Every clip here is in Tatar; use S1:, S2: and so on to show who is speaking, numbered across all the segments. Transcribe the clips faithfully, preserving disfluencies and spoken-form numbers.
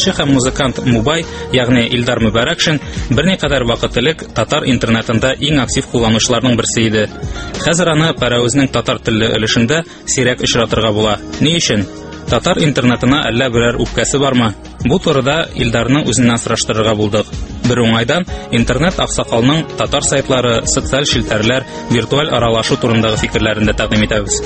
S1: Җырчы һәм музыкант Мубай, ягъни Илдар Мөбарәкшин, берникадәр вакыт элек татар интернетында иң актив кулланучыларның берсе иде. Хәзер аны паравызның татар телле өлешендә сирәк очратырга була. Ни өчен? Татар интернетына әллә берәр үпкәсе бармы? Бу турыда Илдарны үзеннән сораштырырга булдык. Бер уңайдан интернет аксакалның татар сайтлары, социаль челтәрләр, виртуаль аралашу турындагы фикерләрен дә тәкъдим итәбез.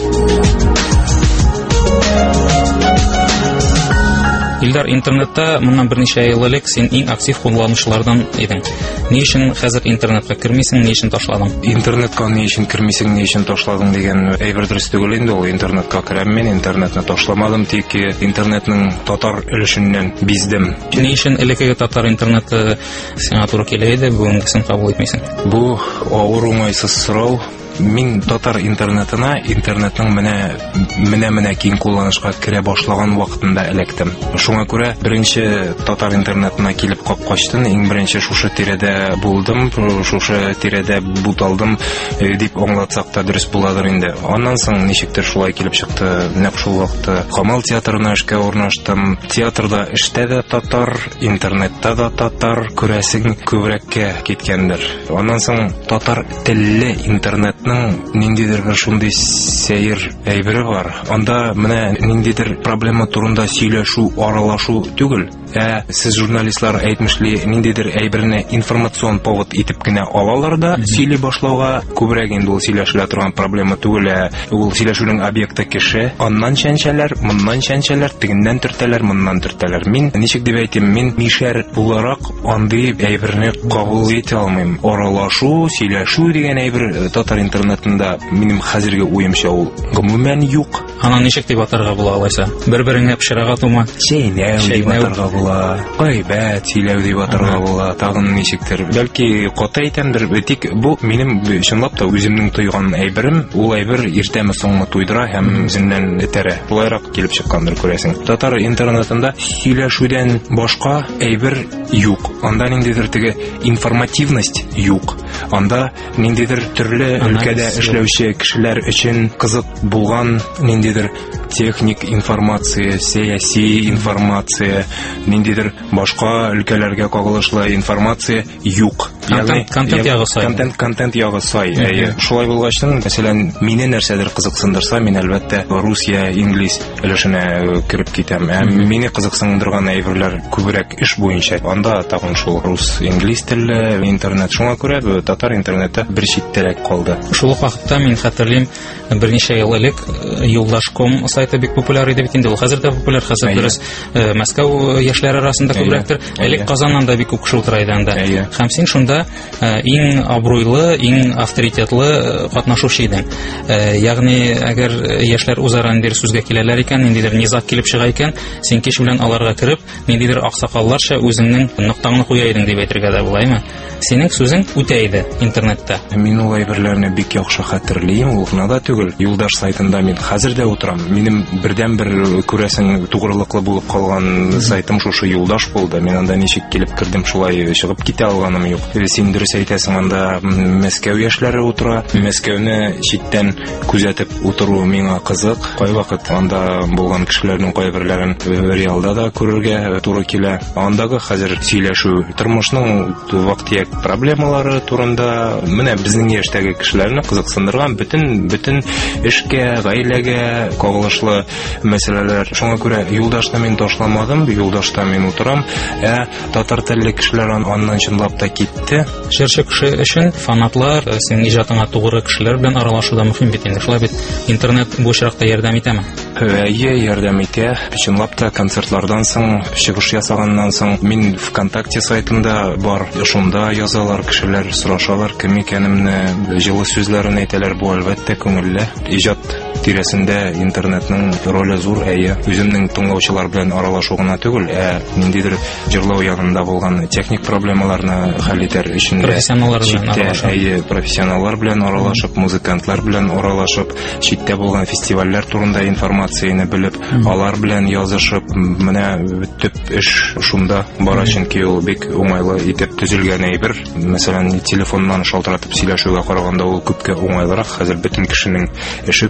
S1: Илдар, интернетта моннан берничә ел элек син иң актив кулланучылардан идең. Ни өчен хәзер интернетка кермисең, ни өчен ташладың?
S2: Интернетка ни өчен кермисең, ни өчен ташладың дигән әйбер дөрес түгел инде. Ул интернетка керәм, мин интернетны ташламадым, тик интернетның татар өлешеннән биздем.
S1: Ни өчен элекеге татар интернеты сиңа туры килә иде, бүгенгесен кабул итмисең?
S2: Бу авыр уңайсыз сорау. Мин татар интернетына интернетның менә менә менә киң кулланышка керә башлаган вакытында электем. Шуңа күрә беренче татар интернетына килеп капкачтым, иң беренче шушы тирәдә булдым, шушы тирәдә буталдым дип аңлатсак та дөрес буладыр инде. Аннан соң ничектер шулай килеп чыкты. Нәкъ шул вакытта Камал театрына эшкә урнаштым. Театрда эштә дә татар, интернетта да татар, күрәсең күбрәккә киткәндер. Аннан соң татар телле интернет ниндидер бер шундый сәер әйбере бар. Анда менә ниндидер проблема турында сөйләшү, аралашу түгел. Ә сез журналистлар әйтмешли ниндидер әйберне информацион повод итеп кенә алалар да сөйли башлауга күбрәк инде ул сөйләшелә торган проблема түгел. Ул сөйләшүнең объекты кеше. Аннан чәнчәләр, моннан чәнчәләр, тегеннән төртәләр, моннан төртәләр. Мин ничек дип әйтим, мин мишәр буларак андый әйберне кабул итә алмыйм. Аралашу, сөйләшү дигән әйбер татар интернетында минем хәзерге уемча ул гомумән юк.
S1: Аны ничек дип атарга була алайса? Бер-береңә пешерәгә тума?
S2: Чәйнәү дип атарга була. Гайбәт сөйләү дип атарга була. Тагын ничектер. Бәлки ката әйтәмдер, тик бу минем чынлап та үземнең тойган әйберем. Ул әйбер иртәме соңмы туйдыра һәм үзеннән этәрә. Булайрак килеп чыккандыр күрәсең. Татар интернетында сөйләшүдән башка әйбер юк. Анда ниндидер теге информативность юк. Анда ниндидер төрле өлкәдә эшләүче кешеләр өчен кызык булган ниндидер техник информация, сәяси информация, ниндидер башка өлкәләргә кагылышлы информация юк.
S1: Ягъни контент ягы сай.
S2: Контент контент ягы сай. Шулай булгачтын, мәсәлән, мине нәрсәдер кызыксындырса, мин әлбәттә Русия, инглиз өлешенә кирип китәм. Мине кызыксындырган әйберләр күбрәк эш буенча. Анда тагын шул рус, инглиз телле интернет. Шуңа күрә татар интернеты бер читтәрәк калды.
S1: Шул ук вакытта мин хәтерлим, берничә ел элек юлдаш точка ком сайты бик популяр иде бит инде. Ул хәзер дә популяр, хәзер дөрес Мәскәү яшьләре арасында күбрәктер. Элек Казаннан да бик күп кеше утыра иде анда. Һәм син шунда иң абруйлы, иң авторитетлы катнашучы идең. Ягъни, әгәр яшьләр үзара ниндидер сүзгә киләләр икән, ниндидер низак килеп чыга икән, син кеш белән аларга кереп, ниндидер аксакалларча үзеңнең ноктаңны куя идең дип әйтергә дә булаймы? Синең сүзең үтә иде интернетта.
S2: Мин ул әйберләрне бик яхшы хәтерлим, ул гына да түгел. Юлдаш сайтында мин хәзер дә утырам. Минем бердән-бер күрәсең тугрылыклы булып калган сайтым шушы Юлдаш булды. Мин анда ничек килеп кирдем, шулай чыгып китә алганым юк. Син дөрес әйтәсең, анда Мәскәү яшьләре утыра. Мәскәүне читтән күзәтеп утыру миңа кызык. Кайвакыт анда булган кешеләрнең кайберләрен реалда да күрергә туры килә. Андагы хәзер сөйләшү, тормышның вакыттагы проблемалары турында менә безнең яшьтәге кешеләрне кызыксындырган бөтен бөтен эшкә, гаиләгә кагылышлы мәсьәләләр. Шуңа күрә Юлдашны мин ташламадым, Юлдашта мин утырам. Ә татар телле кешеләр аннан чынлап та китте.
S1: Җырчы кеше өчен фанатлар, синең иҗатыңа тугры кешеләр белән аралашуда мөһим бит инде. Шулай бит интернет бу очракта ярдәм итәме?
S2: Әйе, ярдәм итә. Чынлап та концертлардан соң, чыгыш ясаганнан соң мин ВКонтакте сайтында бар. Шунда язалар кешеләр, сорашалар кем икәнемне, җылы сүзләрен әйтәләр. Бу әлбәттә күңелле. Иҗат тирәсендә интернетның роле зур. Әйе, үземнең тыңлаучылар белән аралашу гына түгел, ә ниндидер җырлау ягында булган техник проблемаларны хәл итәр өчен
S1: профессионаллар белән аралашып,
S2: әйе, профессионаллар белән аралашып, музыкантлар белән аралашып, читтә булган фестивальләр турында информацияны белеп, алар белән язышып, менә төп эш шунда бара, чөнки ул бик уңайлы итеп төзелгән әйбер. Мәсәлән, телефоннан шалтыратып сөйләшүгә караганда ул күпкә уңайлырак. Хәзер бөтен кешенең эше күп,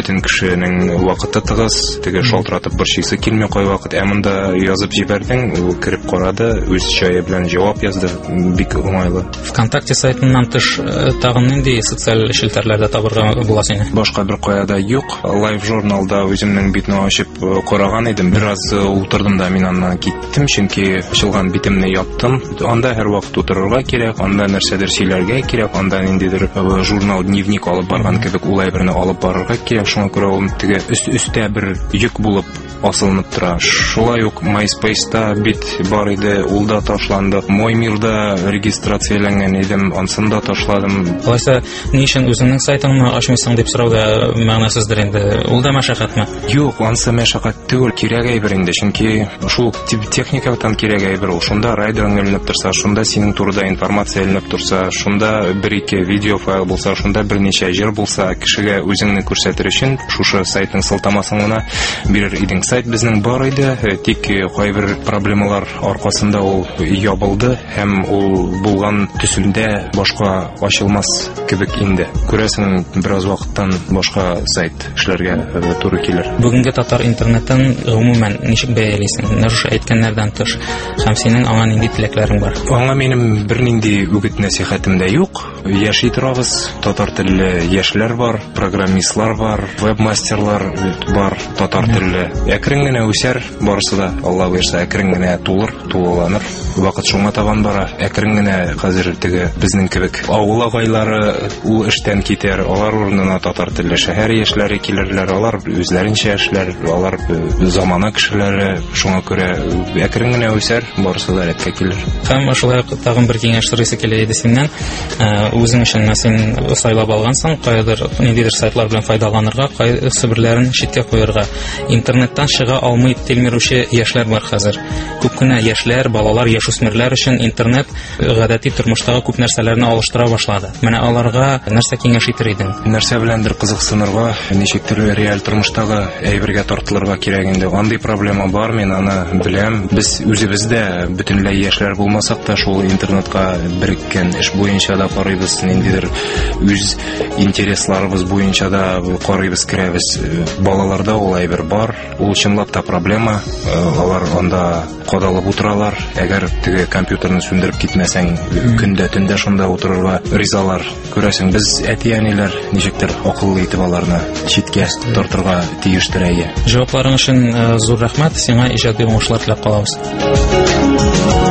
S2: бөтен кешенең вакыты тыгыз, теге шалтыратып борчыйсы килми кайвакыт, ә монда язып җибәрдең, ул кереп карады, үз чае белән җавап язды, бик уңайлы.
S1: ВКонтакте сайтыннан тыш тагын нинди социаль челтәрләрдә табырга була сине?
S2: Башка бер каяда юк. Live журналда үземнең битне ачып караган идем. Бераз утырдым да мин аннан киттем, чөнки ачылган битемне яптым. Анда һәр вакыт утырырга кирәк, анда нәрсәдер сөйләргә кирәк, анда ниндидер журнал, дневник алып барган кебек улай берне алып барырга кирәк. Шуңа күрә ул теге өст-өстә бер йөк булып асылынып тора. Шулай ук MySpace-та бит бар иде, ул да ташланды. Мой мирда регистрацияләнгән идем, ансын да ташладым.
S1: Алайса, ни өчен үзеңнең сайтыңны ачмыйсың дип сорауда мәгънәсездер инде. Ул да мәшәкатьме?
S2: Юк, ансы мәшәкать түгел, кирәк әйбер инде, чөнки шул техникадан кирәк әйбер ул. Шунда райдерың эленеп торса, шунда синең турыда информация эленеп турса, шунда бер-ике видео файл булса, шунда берничә җыр булса, кешегә үзеңне күрсәтер өчен шушы сайтның сылтамасын гына бирер идең. Сайт безнең бар иде, тик кайбер проблемалар аркасында ул ябылды һәм ул булган төсендә башка ачылмас кебек инде. Күрәсең, бераз вакыттан башка сайт эшләргә туры килер.
S1: Бүгенге татар интернетын гомумән ничек бәялисең? Нәрсә әйткәннәрдән тыш, һәм синең аңа нинди теләкләрең бар?
S2: Аңа минем бернинди үгет нәсихәтем дә юк. Яши торабыз, татар телле яшьләр бар, программистлар бар, веб-мастерлар бар, татар телле. Әкрен генә үсәр, барысы да, Алла бирсә, әкрен генә тулыр, тулыланыр. Вакыт шуңа табан бара. Әкрен генә хәзер теге безнең кебек авыл агайлары ул эштән китәр, алар урынына татар телле шәһәр яшьләре килерләр, алар үзләренчә эшләр, алар замана кешеләре, шуңа күрә әкрен генә үсәр, барысы да рәткә килер.
S1: Һәм шулай ук тагын бер киңәш сорыйсы килә иде синнән. Үзең өчен син сайлап алгансың, кайдыр ниндидер сайтлар белән файдаланырга, кайсы берләрен читкә куярга. Интернеттан чыга алмый телмирүче яшьләр бар хәзер. Күп кенә яшьләр, балалар, яшүсмерләр өчен интернет гадәти тормыштагы күп нәрсәләрне алыштыра башлады. Менә аларга нәрсә киңәш итер идең?
S2: Нәрсә беләндер кызыксынырга, ничектер реаль тормыштагы әйбергә тартылырга кирәк инде. Андый проблема бар, мин аны беләм. Без үзебездә бөтенләй яшьләр булмасак та, шул интернетка береккән эш буенча да карыйбыз, ниндидер үз интересларыбыз буенча да карыйбыз, керәбез. Балаларда ул әйбер бар, ул чынлап та проблема. Алар анда кадалып утыралар. Әгәр теге компьютерны сүндереп китмәсәң, көндә төндә шунда утырырга ризалар. Күрәсең, без әти-әниләр ничектер акыллы итеп аларны читкә тартырга тиештер әйе.
S1: Җавапларың өчен зур рәхмәт. Сиңа иҗади уңышлар теләп калабыз.